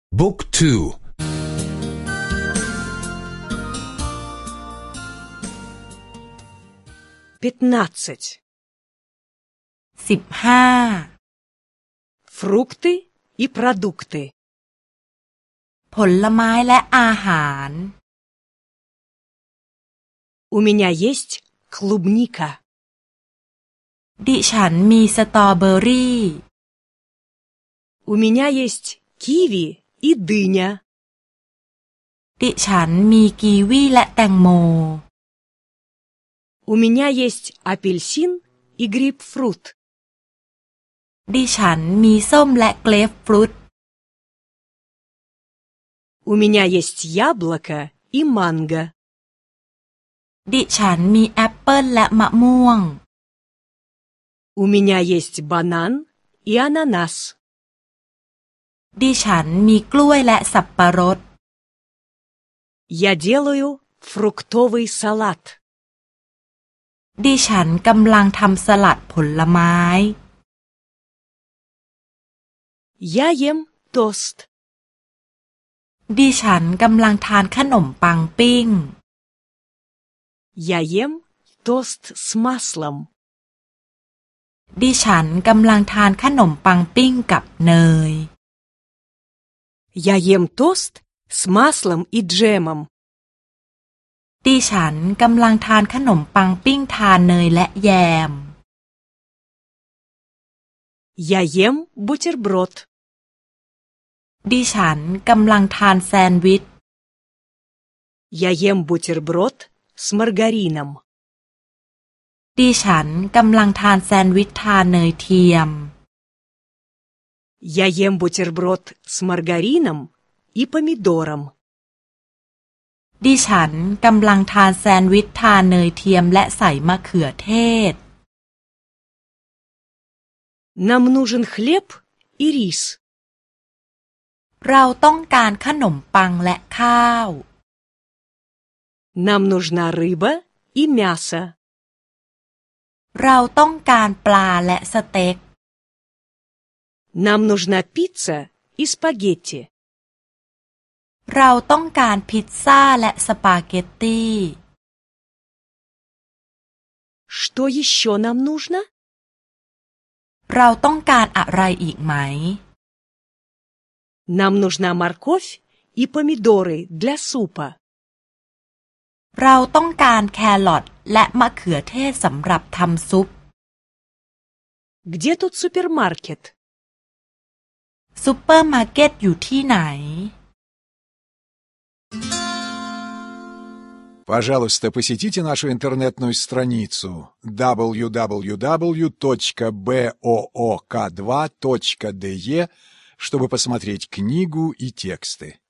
บุ๊กทู 15 15 Фрукты и продукты ผลไม้และอาหาร У меня есть клубника ดิฉันมีสตรอเบอรี่ У меня есть киви и дыня ดิฉันมีกีวีและแตงโม У меня есть апельсин и грейпфрут ดิฉันมีส้มและเกรปฟรุต У меня есть яблоко и манго ดิฉันมีแอปเปิลและมะม่วง У меня есть банан и ананас ดิฉันมีกล้วยและสับปะรด Я делаю фруктовый салат ดิฉันกำลังทำสลัดผลไม้ Я ем тост ดิฉันกำลังทานขนมปังปิ้ง Я ем тост с маслом ดิฉันกำลังทานขนมปังปิ้งกับเนย Я ем тост с маслом и джемом ดิฉันกำลังทานขนมปังปิ้งทานเนยและแยม Я ем бутерброд ดิฉันกำลังทานแซนด์วิช Я ем бутерброд с маргарином ดิฉันกำลังทานแซนด์วิชทานเนยเทียม Я ем бутерброд с маргарином и помидором ดิฉันกำลังทานแซนด์วิชทานเนยเทียมและใส่มะเขือเทศ Нам нужен хлеб и рис เราต้องการขนมปังและข้าว Нам нужна рыба и мясо เราต้องการปลาและสเต็ก Нам нужна пицца и спагетти เราต้องการพิซซ่าและสปาเกตตี Что еще нам нужно? เราต้องการอะไรอีกไหม Нам нужна морковь и помидоры для супа เราต้องการแครอทและมะเขือเทศสำหรับทำซุป Где тут супермаркет? ซุปเปอร์มาร์เก็ตอยู่ที่ไหน Пожалуйста, посетите нашу интернетную страницу www.book2.de, чтобы посмотреть книгу и тексты.